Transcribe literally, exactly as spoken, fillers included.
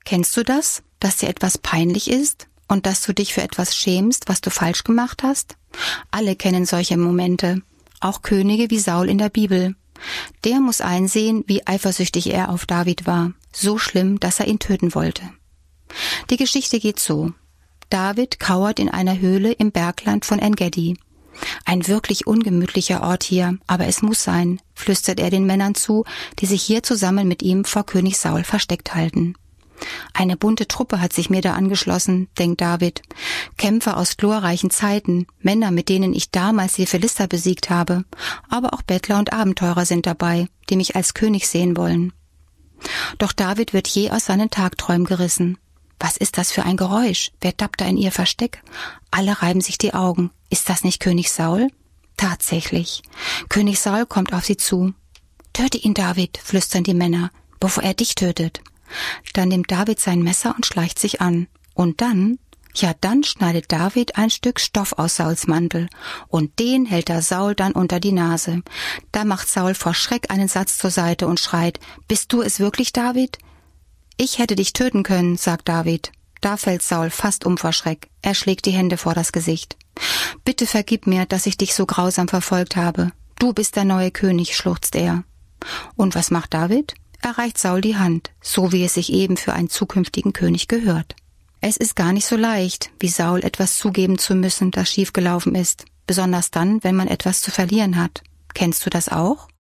Kennst du das, dass dir etwas peinlich ist und dass du dich für etwas schämst, was du falsch gemacht hast? Alle kennen solche Momente, auch Könige wie Saul in der Bibel. Der muss einsehen, wie eifersüchtig er auf David war, so schlimm, dass er ihn töten wollte. Die Geschichte geht so. David kauert in einer Höhle im Bergland von En-Gedi. Ein wirklich ungemütlicher Ort hier, aber es muss sein, flüstert er den Männern zu, die sich hier zusammen mit ihm vor König Saul versteckt halten. Eine bunte Truppe hat sich mir da angeschlossen, denkt David. Kämpfer aus glorreichen Zeiten, Männer, mit denen ich damals die Philister besiegt habe. Aber auch Bettler und Abenteurer sind dabei, die mich als König sehen wollen. Doch David wird je aus seinen Tagträumen gerissen. Was ist das für ein Geräusch? Wer tappt da in ihr Versteck? Alle reiben sich die Augen. Ist das nicht König Saul? Tatsächlich. König Saul kommt auf sie zu. Töte ihn, David, flüstern die Männer, bevor er dich tötet. Dann nimmt David sein Messer und schleicht sich an. Und dann, ja dann schneidet David ein Stück Stoff aus Sauls Mantel. Und den hält er Saul dann unter die Nase. Da macht Saul vor Schreck einen Satz zur Seite und schreit, »Bist du es wirklich, David?« »Ich hätte dich töten können«, sagt David. Da fällt Saul fast um vor Schreck. Er schlägt die Hände vor das Gesicht. »Bitte vergib mir, dass ich dich so grausam verfolgt habe. Du bist der neue König«, schluchzt er. Und was macht David? Er reicht Saul die Hand, so wie es sich eben für einen zukünftigen König gehört. Es ist gar nicht so leicht, wie Saul etwas zugeben zu müssen, das schiefgelaufen ist. Besonders dann, wenn man etwas zu verlieren hat. Kennst du das auch?